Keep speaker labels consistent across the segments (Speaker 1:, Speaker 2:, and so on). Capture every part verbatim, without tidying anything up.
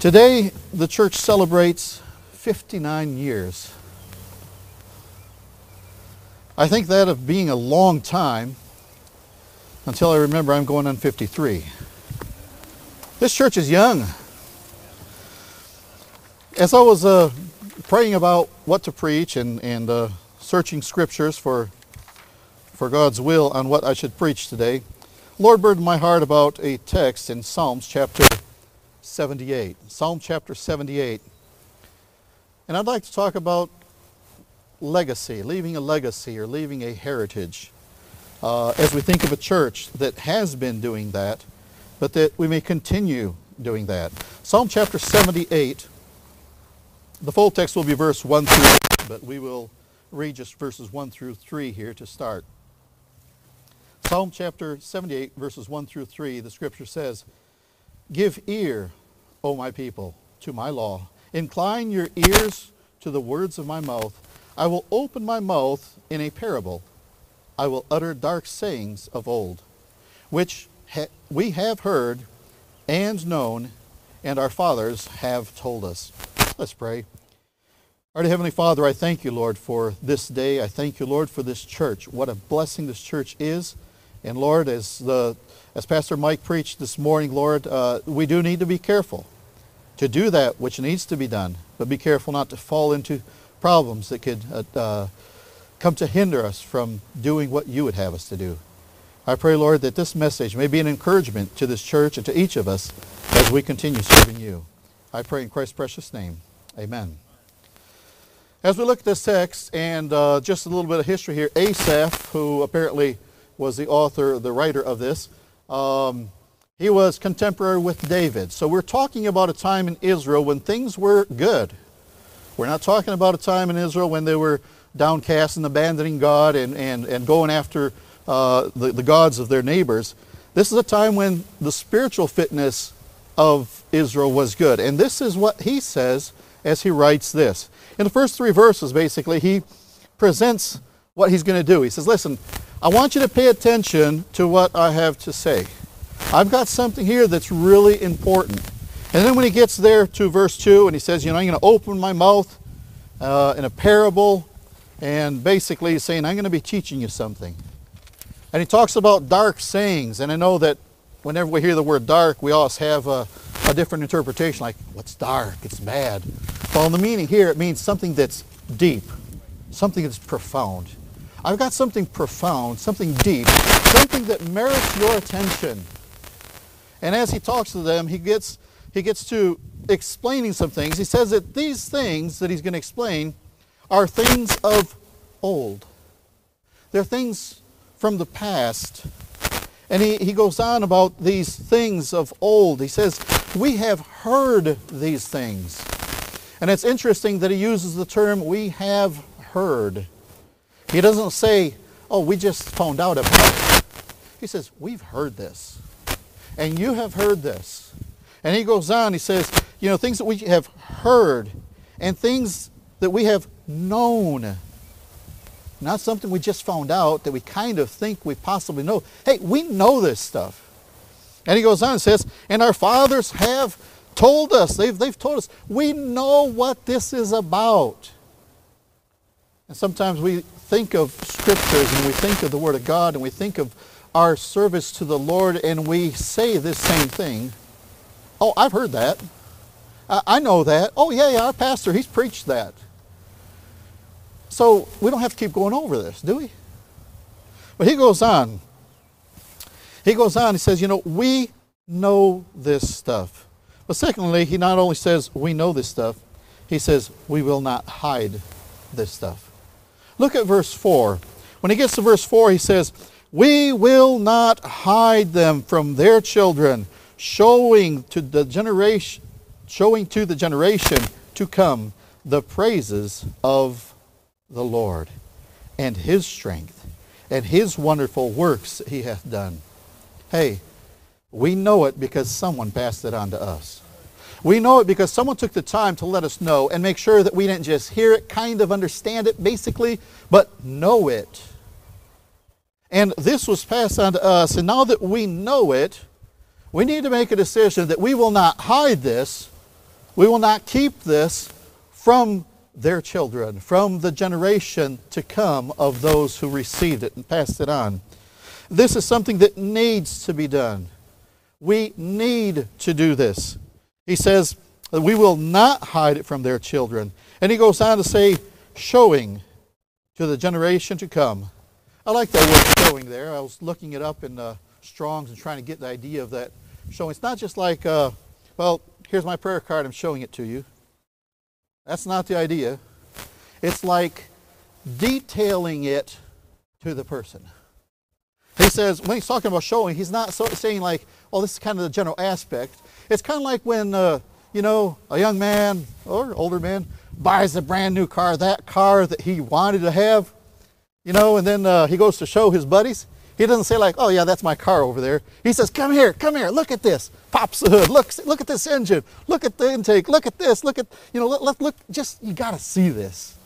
Speaker 1: Today, the church celebrates fifty-nine years. I think that of being a long time until I remember I'm going on fifty-three. This church is young. As I was uh, praying about what to preach and, and uh, searching scriptures for, for God's will on what I should preach today, Lord burdened my heart about a text in Psalms chapter seventy-eight. Psalm chapter seventy-eight. And I'd like to talk about legacy, leaving a legacy or leaving a heritage. Uh, as we think of a church that has been doing that, but that we may continue doing that. Psalm chapter seventy-eight, the full text will be verse one through eight, but we will read just verses one through three here to start. Psalm chapter seventy-eight, verses one through three, the scripture says, "Give ear, O my people, to my law. Incline your ears to the words of my mouth. I will open my mouth in a parable. I will utter dark sayings of old, which ha we have heard and known, and our fathers have told us." Let's pray. Our Heavenly Father, I thank you, Lord, for this day. I thank you, Lord, for this church. What a blessing this church is. And Lord, as the as Pastor Mike preached this morning, Lord, uh, we do need to be careful to do that which needs to be done, but be careful not to fall into problems that could uh, uh, come to hinder us from doing what you would have us to do. I pray, Lord, that this message may be an encouragement to this church and to each of us as we continue serving you. I pray in Christ's precious name. Amen. As we look at this text and uh, just a little bit of history here, Asaph, who apparently was the author, the writer of this, um, he was contemporary with David. So we're talking about a time in Israel when things were good. We're not talking about a time in Israel when they were downcast and abandoning God and, and, and going after uh, the, the gods of their neighbors. This is a time when the spiritual fitness of Israel was good. And this is what he says as he writes this. In the first three verses, basically, he presents what he's going to do. He says, listen, I want you to pay attention to what I have to say. I've got something here that's really important. And then when he gets there to verse two, and he says, you know, I'm going to open my mouth uh, in a parable, and basically he's saying, I'm going to be teaching you something. And he talks about dark sayings, and I know that whenever we hear the word dark, we always have a, a different interpretation, like, what's dark? It's bad. Well, in the meaning here, it means something that's deep, something that's profound. I've got something profound, something deep, something that merits your attention. And as he talks to them, he gets, he gets to explaining some things. He says that these things that he's going to explain are things of old. They're things from the past. And he, he goes on about these things of old. He says, we have heard these things. And it's interesting that he uses the term, we have heard. He doesn't say, oh, we just found out about it. He says, we've heard this. And you have heard this. And he goes on, he says, you know, things that we have heard and things that we have known. Not something we just found out that we kind of think we possibly know. Hey, we know this stuff. And he goes on and says, and our fathers have told us, they've, they've told us, we know what this is about. And sometimes we think of scriptures and we think of the Word of God and we think of our service to the Lord and we say this same thing. Oh, I've heard that. I, I know that. Oh, yeah, yeah, our pastor, he's preached that. So we don't have to keep going over this, do we? But he goes on. He goes on, he says, you know, we know this stuff. But secondly, he not only says we know this stuff, he says we will not hide this stuff. Look at verse four. When he gets to verse four, he says, we will not hide them from their children, showing to the generation, showing to the generation to come the praises of the Lord and his strength and his wonderful works that he hath done. Hey, we know it because someone passed it on to us. We know it because someone took the time to let us know and make sure that we didn't just hear it, kind of understand it basically, but know it. And this was passed on to us, and now that we know it, we need to make a decision that we will not hide this, We will not keep this from their children, from the generation to come of those who received it and passed it on. This is something that needs to be done. We need to do this. He says that we will not hide it from their children. And he goes on to say, showing to the generation to come. I like that word showing there. I was looking it up in uh, Strong's and trying to get the idea of that showing. It's not just like, uh, well, here's my prayer card, I'm showing it to you. That's not the idea. It's like detailing it to the person. He says, when he's talking about showing, he's not so, saying like, well, this is kind of the general aspect. It's kind of like when, uh, you know, a young man or older man buys a brand new car, that car that he wanted to have, you know, and then uh, he goes to show his buddies. He doesn't say like, oh yeah, that's my car over there. He says, come here, come here, look at this. Pops the hood, look, look at this engine, look at the intake, look at this, look at, you know, let, let, look, just, you got to see this.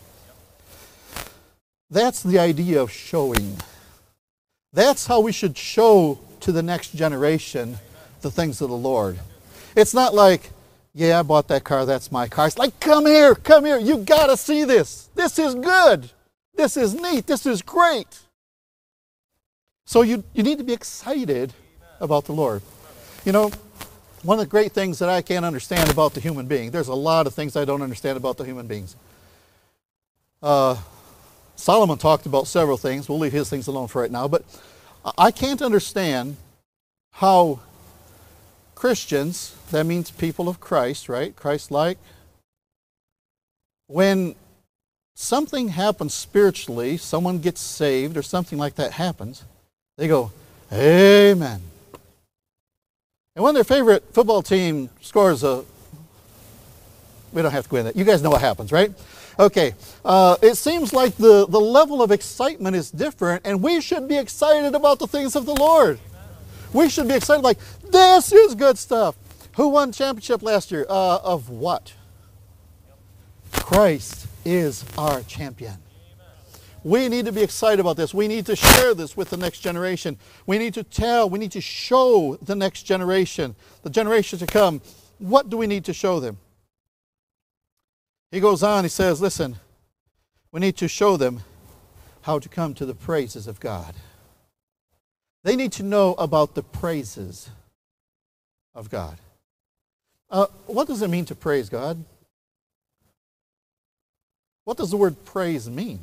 Speaker 1: That's the idea of showing. That's how we should show to the next generation the things of the Lord. It's not like, yeah, I bought that car, that's my car. It's like, come here, come here, you got to see this. This is good. This is neat. This is great. So you, you need to be excited about the Lord. You know, one of the great things that I can't understand about the human being, there's a lot of things I don't understand about the human beings. Uh, Solomon talked about several things. We'll leave his things alone for right now. But I can't understand how Christians, that means people of Christ, right? Christ-like. When something happens spiritually, someone gets saved or something like that happens, they go, amen. And when their favorite football team scores a, we don't have to go into that. You guys know what happens, right? Okay. Uh, it seems like the, the level of excitement is different, and we should be excited about the things of the Lord. We should be excited like, this is good stuff. Who won championship last year? Uh, of what? Christ is our champion. We need to be excited about this. We need to share this with the next generation. We need to tell, we need to show the next generation, the generation to come, what do we need to show them? He goes on, he says, listen, we need to show them how to come to the praises of God. They need to know about the praises of God. Uh, what does it mean to praise God? What does the word praise mean?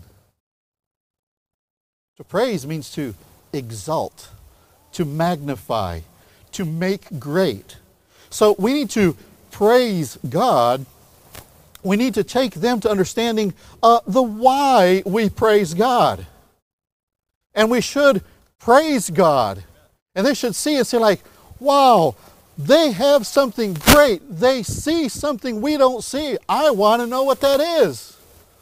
Speaker 1: To praise means to exalt, to magnify, to make great. So we need to praise God. We need to take them to understanding uh, the why we praise God. And we should praise God. And they should see and say like, wow, they have something great. They see something we don't see. I want to know what that is.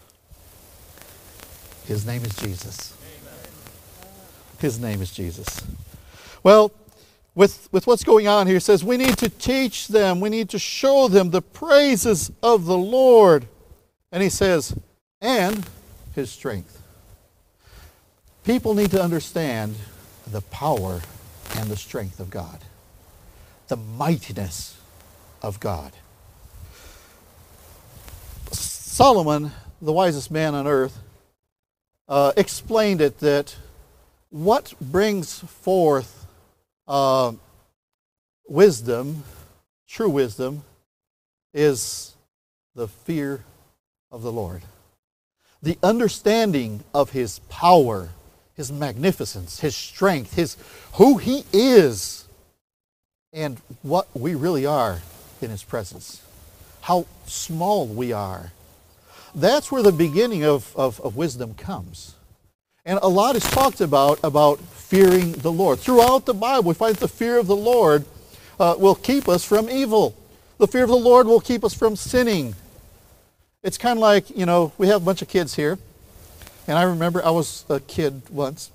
Speaker 1: His name is Jesus. His name is Jesus. Well, with, with what's going on here, it says we need to teach them, we need to show them the praises of the Lord. And he says, and his strength. People need to understand the power and the strength of God. The mightiness of God. Solomon, the wisest man on earth, uh, explained it that what brings forth uh, wisdom, true wisdom, is the fear of the Lord. The understanding of His power, His magnificence, His strength, His who He is, and what we really are in His presence. How small we are. That's where the beginning of, of, of wisdom comes. And a lot is talked about, about fearing the Lord. Throughout the Bible, we find the fear of the Lord uh, will keep us from evil. The fear of the Lord will keep us from sinning. It's kind of like, you know, we have a bunch of kids here. And I remember I was a kid once.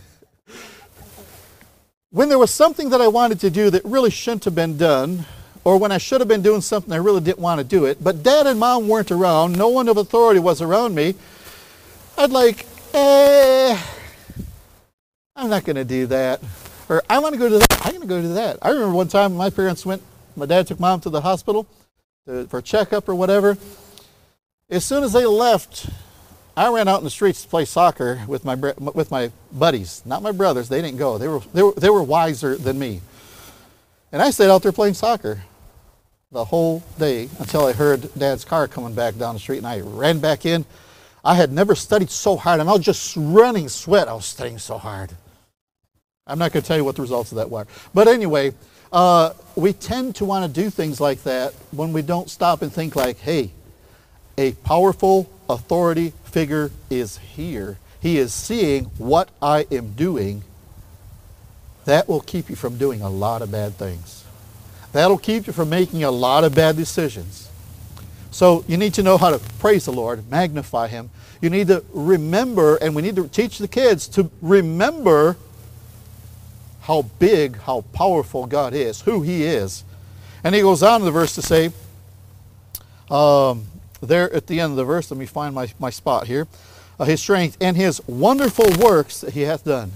Speaker 1: When there was something that I wanted to do that really shouldn't have been done, or when I should have been doing something I really didn't want to do it, but Dad and Mom weren't around, no one of authority was around me, I'd like, eh, I'm not going to do that. Or I want to go to that. I'm going to go to that. I remember one time my parents went, my dad took Mom to the hospital, to, for a checkup or whatever. As soon as they left, I ran out in the streets to play soccer with my with my buddies, not my brothers. They didn't go. They were they were they were wiser than me. And I stayed out there playing soccer the whole day until I heard Dad's car coming back down the street, and I ran back in. I had never studied so hard, and I was just running sweat. I was studying so hard. I'm not going to tell you what the results of that were. But anyway, uh, we tend to want to do things like that when we don't stop and think like, hey, a powerful authority figure is here. He is seeing what I am doing. That will keep you from doing a lot of bad things. That'll keep you from making a lot of bad decisions. So you need to know how to praise the Lord, magnify Him. You need to remember, and we need to teach the kids to remember how big, how powerful God is, who He is. And he goes on in the verse to say, um, there at the end of the verse, let me find my, my spot here, uh, His strength and His wonderful works that He hath done.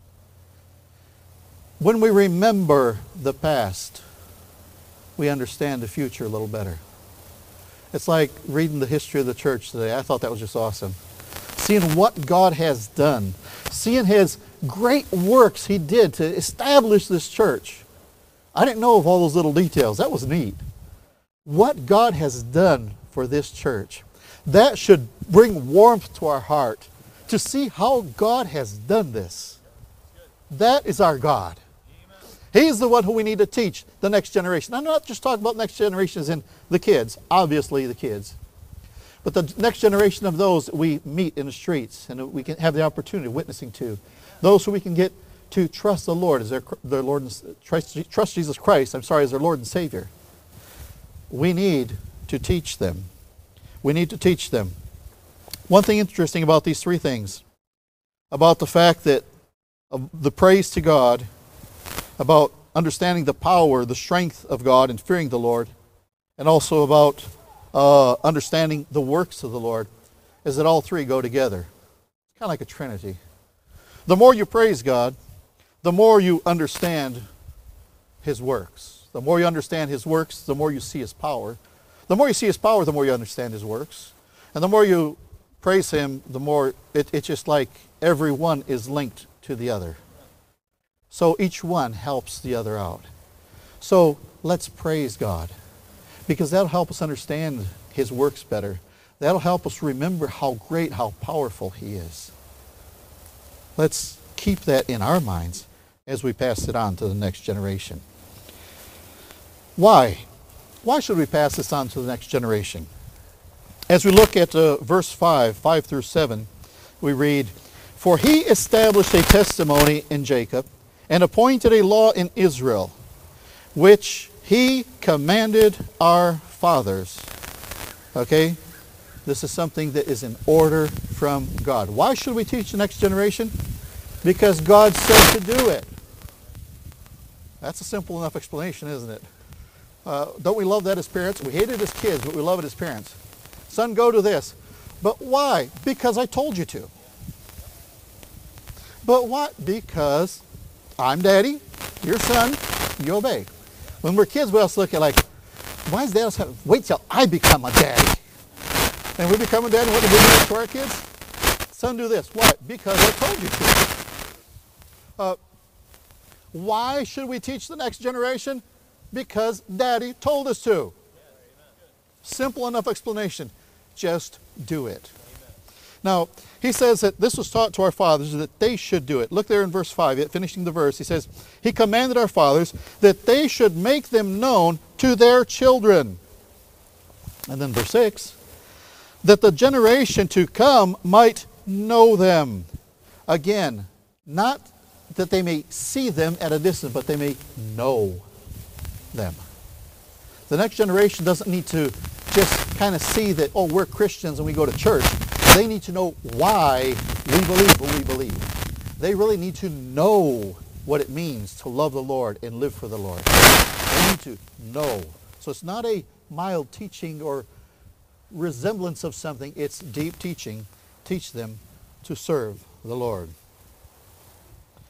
Speaker 1: When we remember the past, we understand the future a little better. It's like reading the history of the church today. I thought that was just awesome. Seeing what God has done. Seeing His great works He did to establish this church. I didn't know of all those little details. That was neat. What God has done for this church. That should bring warmth to our heart to see how God has done this. That is our God. He's the one who we need to teach the next generation. I'm not just talking about next generation as in the kids, obviously the kids. But the next generation of those we meet in the streets and we can have the opportunity of witnessing to. Those who we can get to trust the Lord as their, their Lord and trust, trust Jesus Christ, I'm sorry, as their Lord and Savior. We need to teach them. We need to teach them. One thing interesting about these three things, about the fact that of the praise to God, about understanding the power, the strength of God and fearing the Lord, and also about uh, understanding the works of the Lord, is that all three go together. It's kind of like a trinity. The more you praise God, the more you understand His works. The more you understand His works, the more you see His power. The more you see His power, the more you understand His works. And the more you praise Him, the more it, it's just like every one is linked to the other. So each one helps the other out. So let's praise God, because that'll help us understand His works better. That'll help us remember how great, how powerful He is. Let's keep that in our minds as we pass it on to the next generation. Why? Why should we pass this on to the next generation? As we look at uh, verse five, five through seven, we read, "For He established a testimony in Jacob, and appointed a law in Israel, which He commanded our fathers." Okay? This is something that is in order from God. Why should we teach the next generation? Because God said to do it. That's a simple enough explanation, isn't it? Uh, don't we love that as parents? We hate it as kids, but we love it as parents. Son, go to this. But why? Because I told you to. But what? Because I'm daddy, your son, you obey. When we're kids, we also look at like, why is dad saying, wait till I become a daddy? And we become a daddy, what do we do to our kids? Son, do this. Why? Because I told you to. Uh, why should we teach the next generation? Because daddy told us to. Simple enough explanation. Just do it. Now, he says that this was taught to our fathers that they should do it. Look there in verse five, finishing the verse. He says, He commanded our fathers that they should make them known to their children. And then verse six, that the generation to come might know them. Again, not that they may see them at a distance, but they may know them. The next generation doesn't need to just kind of see that, oh, we're Christians and we go to church. They need to know why we believe what we believe. They really need to know what it means to love the Lord and live for the Lord. They need to know. So it's not a mild teaching or resemblance of something. It's deep teaching. Teach them to serve the Lord.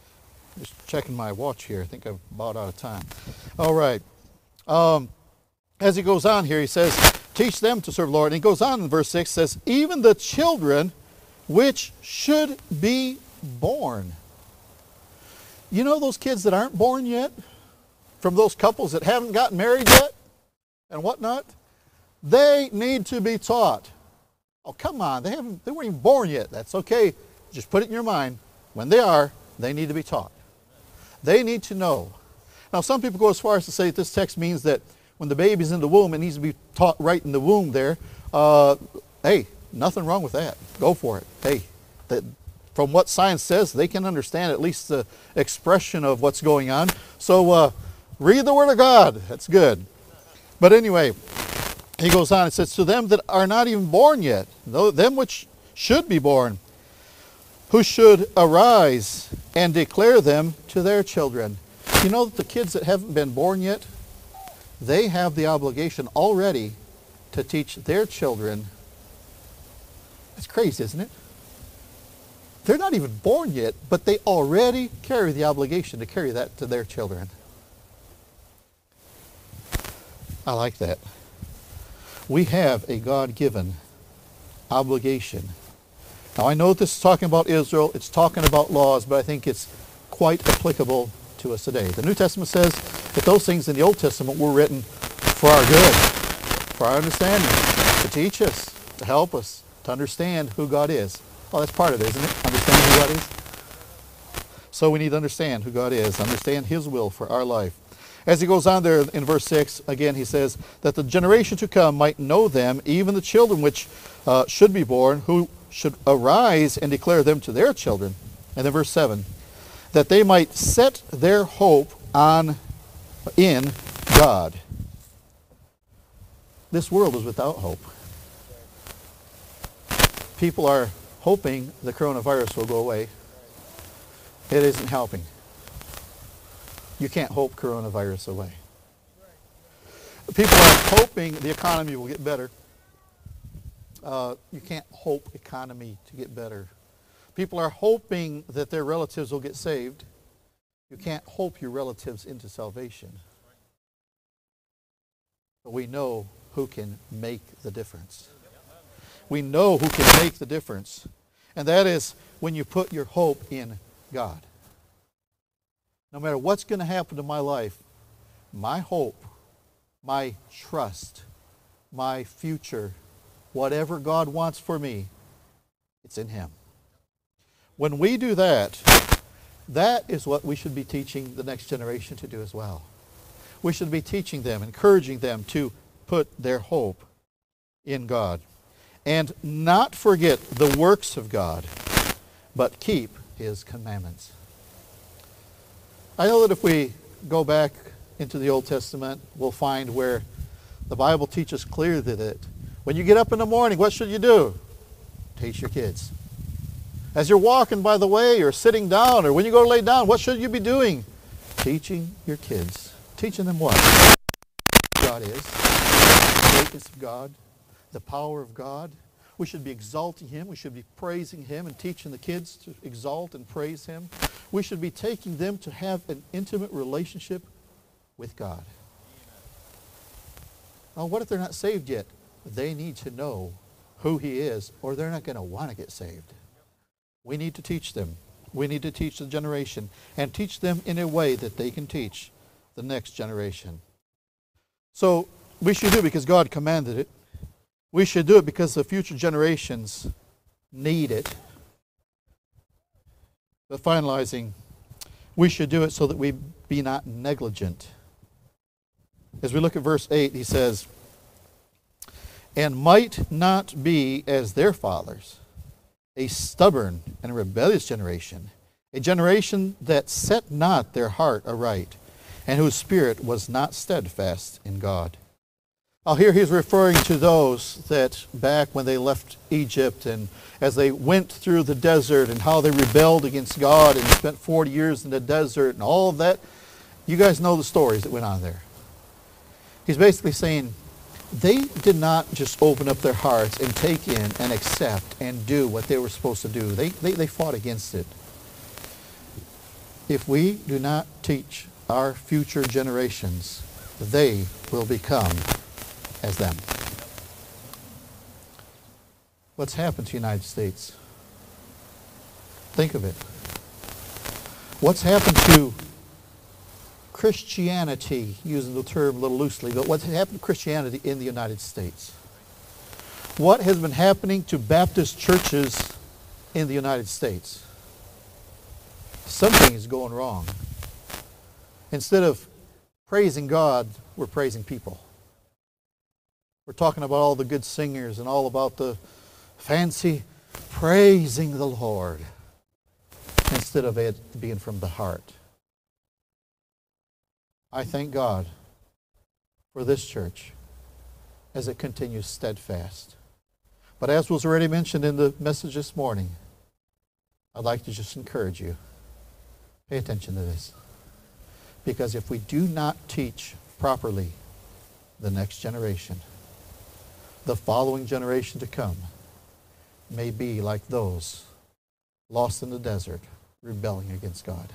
Speaker 1: Just checking my watch here. I think I'm about out of time. All right. Um, as he goes on here, he says, teach them to serve the Lord. And he goes on in verse six, says, even the children which should be born. You know those kids that aren't born yet? From those couples that haven't gotten married yet? And whatnot? They need to be taught. Oh, come on. They haven't, they weren't even born yet. That's okay. Just put it in your mind. When they are, they need to be taught. They need to know. Now, some people go as far as to say that this text means that when the baby's in the womb, it needs to be taught right in the womb there. Uh, hey, nothing wrong with that. Go for it. Hey, that, from what science says, they can understand at least the expression of what's going on. So uh, read the Word of God. That's good. But anyway, he goes on. It says, to them that are not even born yet, them which should be born, who should arise and declare them to their children. You know that the kids that haven't been born yet, they have the obligation already to teach their children. It's crazy, isn't it? They're not even born yet, but they already carry the obligation to carry that to their children. I like that. We have a God-given obligation. Now, I know this is talking about Israel. It's talking about laws, but I think it's quite applicable to us today. The New Testament says that those things in the Old Testament were written for our good, for our understanding, to teach us, to help us, to understand who God is. Well, that's part of it, isn't it? Understanding who God is. So we need to understand who God is, understand His will for our life. As he goes on there in verse six, again he says, that the generation to come might know them, even the children which uh, should be born, who should arise and declare them to their children. And then verse seven, that they might set their hope on in God. This world is without hope. People are hoping the coronavirus will go away. It isn't helping. You can't hope coronavirus away. People are hoping the economy will get better. Uh, you can't hope economy to get better. People are hoping that their relatives will get saved. You can't hope your relatives into salvation. But we know who can make the difference. We know who can make the difference. And that is when you put your hope in God. No matter what's going to happen to my life, my hope, my trust, my future, whatever God wants for me, it's in Him. When we do that, that is what we should be teaching the next generation to do as well. We should be teaching them, encouraging them to put their hope in God. And not forget the works of God, but keep His commandments. I know that if we go back into the Old Testament, we'll find where the Bible teaches clearly that when you get up in the morning, what should you do? Teach your kids. As you're walking by the way or sitting down or when you go to lay down, what should you be doing? Teaching your kids. Teaching them what? God is. The greatness of God. The power of God. We should be exalting Him. We should be praising Him and teaching the kids to exalt and praise Him. We should be taking them to have an intimate relationship with God. Now, what if they're not saved yet? They need to know who He is, or they're not going to want to get saved. We need to teach them. We need to teach the generation and teach them in a way that they can teach the next generation. So we should do it because God commanded it. We should do it because the future generations need it. But finalizing, we should do it so that we be not negligent. As we look at verse eight, he says, and might not be as their fathers, a stubborn and rebellious generation, a generation that set not their heart aright, and whose spirit was not steadfast in God. Now here he's referring to those that back when they left Egypt and as they went through the desert and how they rebelled against God and spent forty years in the desert and all of that. You guys know the stories that went on there. He's basically saying they did not just open up their hearts and take in and accept and do what they were supposed to do. They, they, they fought against it. If we do not teach our future generations, they will become as them. What's happened to the United States? Think of it. What's happened to Christianity, using the term a little loosely, but what's happened to Christianity in the United States? What has been happening to Baptist churches in the United States? Something is going wrong. Instead of praising God, we're praising people. We're talking about all the good singers and all about the fancy praising the Lord instead of it being from the heart. I thank God for this church as it continues steadfast. But as was already mentioned in the message this morning, I'd like to just encourage you. Pay attention to this. Because if we do not teach properly the next generation, the following generation to come may be like those lost in the desert, rebelling against God.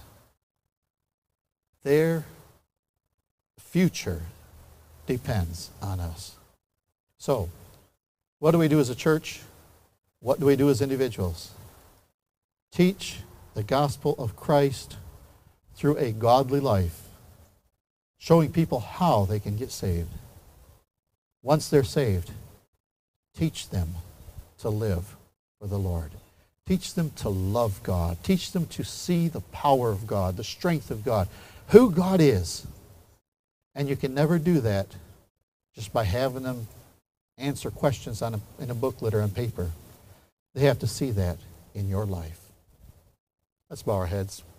Speaker 1: Their future depends on us. So, what do we do as a church? What do we do as individuals? Teach the gospel of Christ through a godly life, showing people how they can get saved. Once they're saved, teach them to live for the Lord. Teach them to love God. Teach them to see the power of God, the strength of God, who God is. And you can never do that just by having them answer questions on a, in a booklet or on paper. They have to see that in your life. Let's bow our heads.